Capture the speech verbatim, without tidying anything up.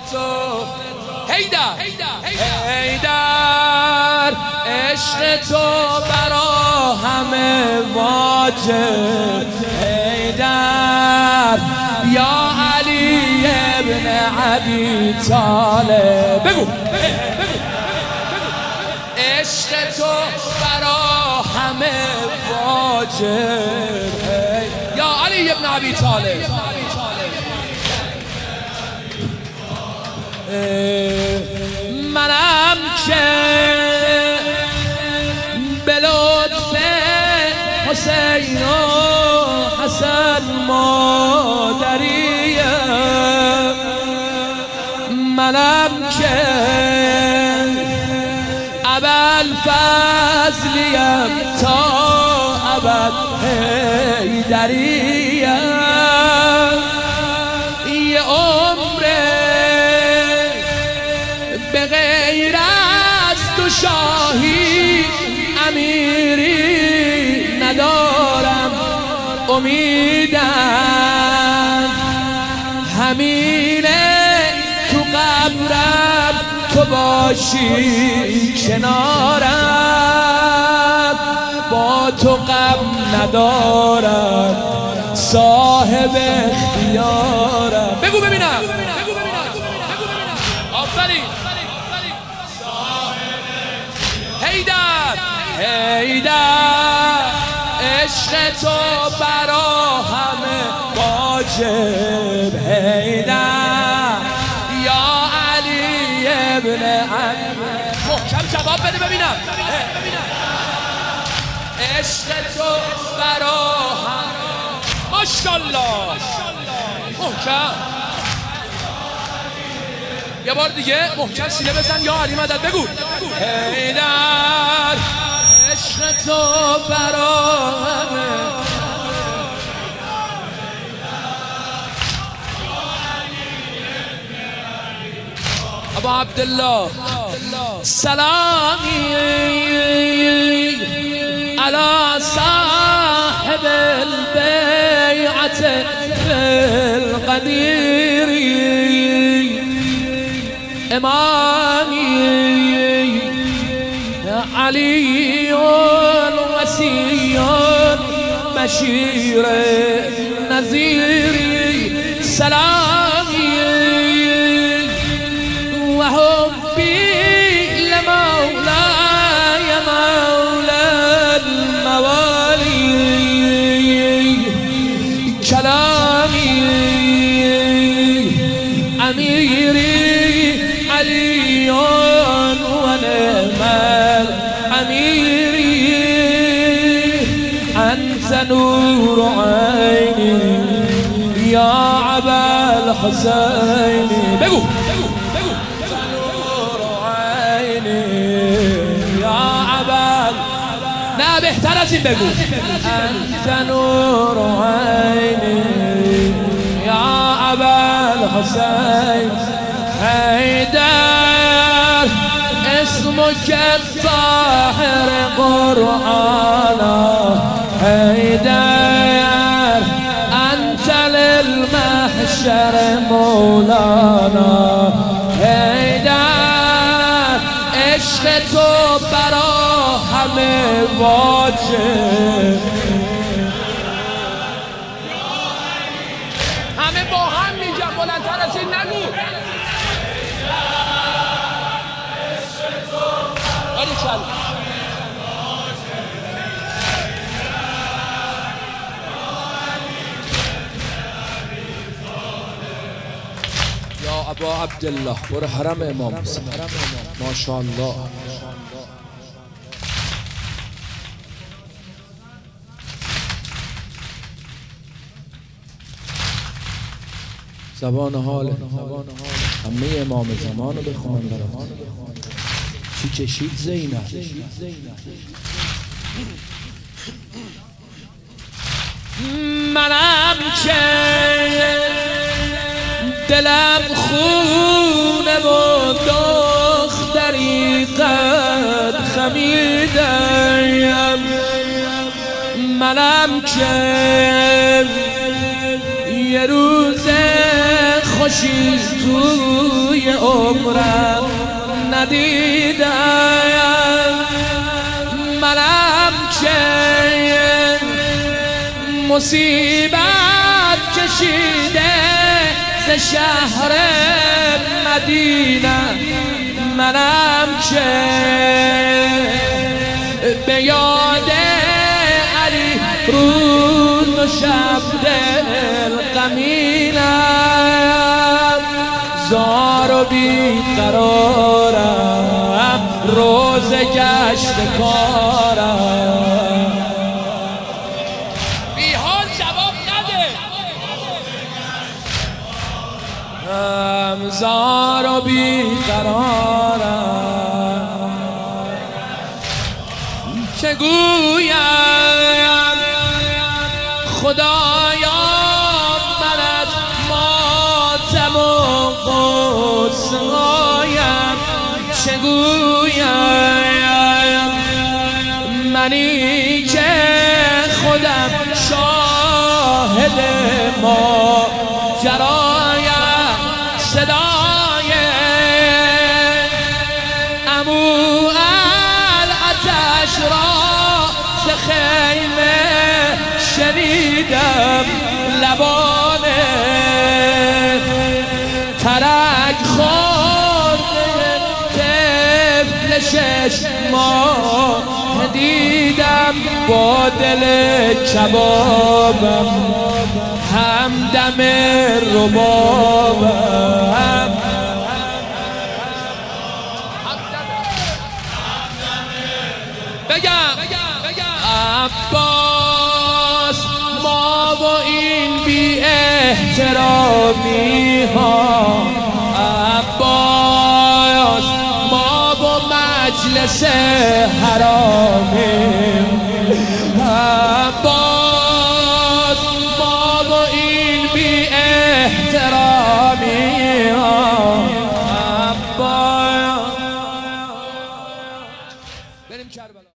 تو هیدر هیدر عشق تو برا همه واجب هیدر یا علی ابن ابی طالب بگو عشق تو برا همه واجب یا علی ابن ابی طالب منم که به لطف حسین و حسن مادریم منم که ابوالفضلیم تا ابد حیدریم یه عمره به غیر از تو شاهی امیری ندارم امیدم همینه تو قبرم تو باشی کنارم با تو غم ندارم صاحب اختیارم بگو ببینم آفرین هیدر هیدر عشق تو برا همه واجب هیدر یا علی ابن علی محکم جواب بده ببینم عشق تو برا همه ماشاءالله محکم یه بار دیگه محکم سینه بزن یا علی مدد بگو هیدر عشق تو برا همه ابا عبدالله سلامی علی صاحب البیعت القدیر امامی علی وصی بشیر نذیری سلامی و حبی لمولای مولا الموالی کلامی امیری علی و نعم امیری انت نور عینی یا ابا الحسین بگو نور عینی یا ابا نه بهتر از این بگو انت نور عینی یا ابا الحسین حیدر اسمك الطاهر قرآنا حيدر أنت للمحشر مولانا حيدر عشق تو برا همه واجب همه با هم میگم بلندتر از این نگو یا ابا عبدالله برو حرم امام حسین ماشاءالله زبان حال همه امام زمان رو بخونم برات چی کشید زینب منم که دلم خونه و دختری قد خمیدم منم که یه روز خوشی توی توی عمرم ندیدم، منم که مصیبت کشیده ز شهر مدینه، منم که به یاد علی روز و شب دل غمینم، زار و بیقرارم روز گشت کارم. بی حال جواب نده، زار و بیقرارم، چه گویم خدایا من از ماتم و غصه‌هایم، چه گویم منی که خودم شاهد ماجرایم، صدای عمو العطش را ز خیمه شنیدم، لبان ترک خورده طفل شش ماه دیدم، با دل کبابم همدم ربابم، بگم عباس ما و این بی احترامی ها، عباس ما و مجلس حرامی، عباس ما و این بی احترامی ها، عباس بریم کربلا.